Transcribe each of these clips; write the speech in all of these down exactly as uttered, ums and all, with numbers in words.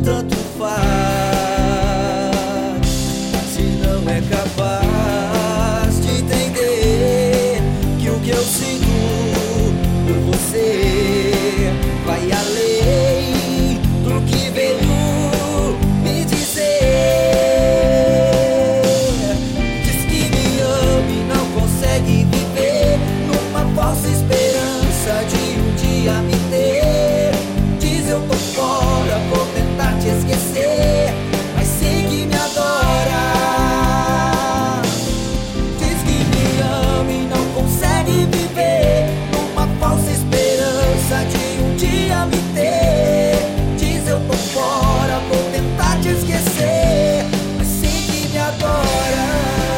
tanto faz. Se não é capaz de entender que o que eu sinto por você vai além do que veio me dizer. Diz que me ama e não consegue viver numa falsa esperança de um dia me ter. Diz eu tô fora, vou tentar te esquecer, mas sei que me adora. Diz que me ama e não consegue viver numa falsa esperança de um dia me ter. Diz eu tô fora, vou tentar te esquecer, mas sei que me adora.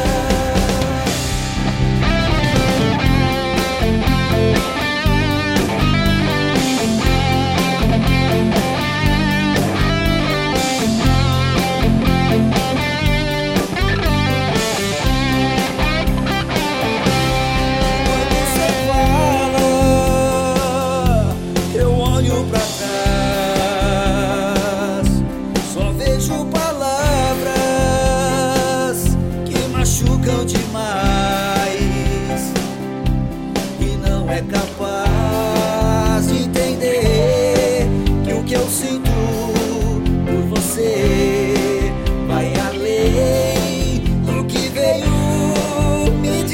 Machucam demais e não é capaz de entender que o que eu sinto por você vai além do que veio me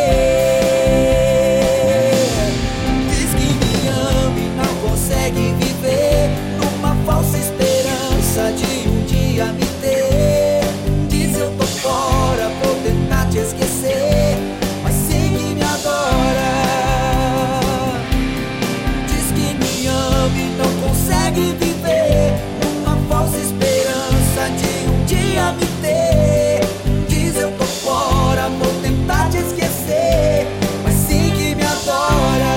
dizer. Diz que me ama e não consegue viver numa falsa esperança de um dia me ter. Diz eu tô fora, vou tentar te esquecer, mas sei que me adora. Diz que me ama e não consegue viver uma falsa esperança de um dia me ter. Diz eu tô fora, vou tentar te esquecer, mas sei que me adora.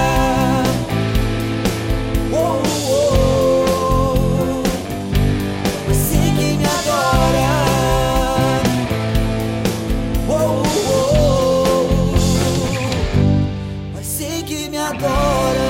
Oh, oh, oh. Mas sei que me adora. Oh, oh, oh. Mas sei que me adora.